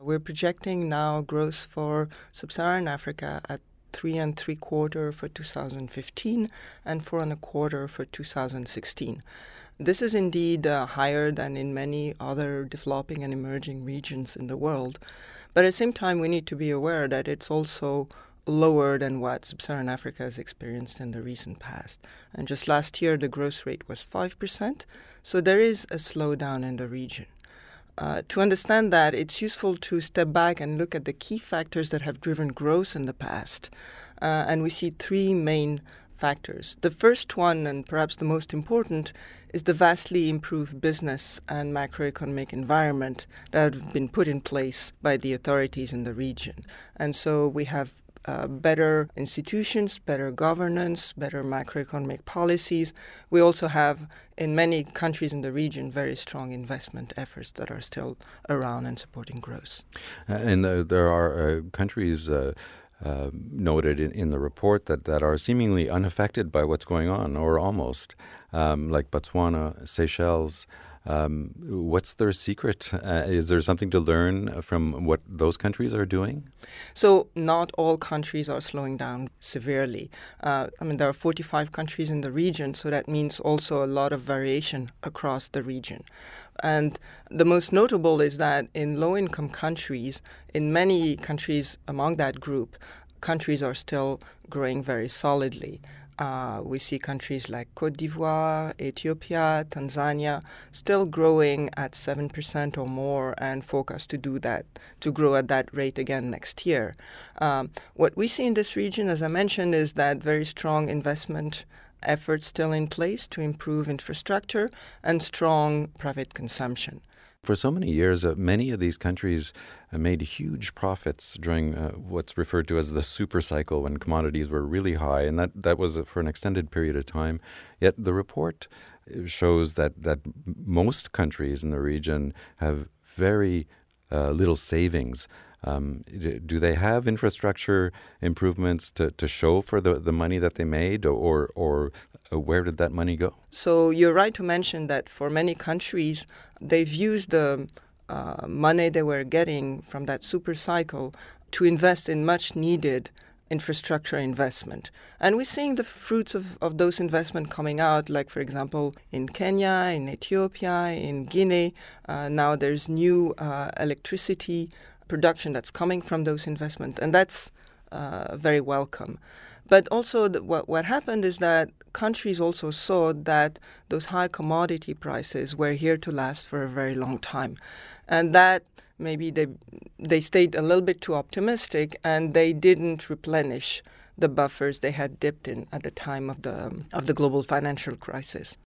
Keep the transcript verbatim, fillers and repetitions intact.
We're projecting now growth for sub-Saharan Africa at three and three quarter for two thousand fifteen and four and a quarter for two thousand sixteen. This is indeed uh, higher than in many other developing and emerging regions in the world. But at the same time, we need to be aware that it's also lower than what sub-Saharan Africa has experienced in the recent past. And just last year, the growth rate was five percent. So there is a slowdown in the region. Uh, to understand that, it's useful to step back and look at the key factors that have driven growth in the past. Uh, and we see three main factors. The first one, and perhaps the most important, is the vastly improved business and macroeconomic environment that have been put in place by the authorities in the region. And so we have Uh, better institutions, better governance, better macroeconomic policies. We also have, in many countries in the region, very strong investment efforts that are still around and supporting growth. Uh, and uh, there are uh, countries uh, uh, noted in, in the report that, that are seemingly unaffected by what's going on, or almost, um, like Botswana, Seychelles. Um, what's their secret? Uh, is there something to learn from what those countries are doing? So not all countries are slowing down severely. Uh, I mean, there are forty-five countries in the region, so that means also a lot of variation across the region. And the most notable is that in low-income countries, in many countries among that group, countries are still growing very solidly. Uh, we see countries like Côte d'Ivoire, Ethiopia, Tanzania still growing at seven percent or more and forecast to do that, to grow at that rate again next year. Um, what we see in this region, as I mentioned, is that very strong investment efforts still in place to improve infrastructure and strong private consumption. For so many years, uh, many of these countries uh, made huge profits during uh, what's referred to as the super cycle, when commodities were really high, and that, that was for an extended period of time. Yet the report shows that, that most countries in the region have very uh, little savings. Um, do they have infrastructure improvements to, to show for the, the money that they made, or, or where did that money go? So you're right to mention that for many countries, they've used the uh, money they were getting from that super cycle to invest in much needed infrastructure investment. And we're seeing the fruits of, of those investments coming out, like, for example, in Kenya, in Ethiopia, in Guinea. Uh, now there's new uh, electricity production that's coming from those investments, and that's uh, very welcome. But also the, what, what happened is that countries also saw that those high commodity prices were here to last for a very long time, and that maybe they they stayed a little bit too optimistic and they didn't replenish the buffers they had dipped in at the time of the of the global financial crisis.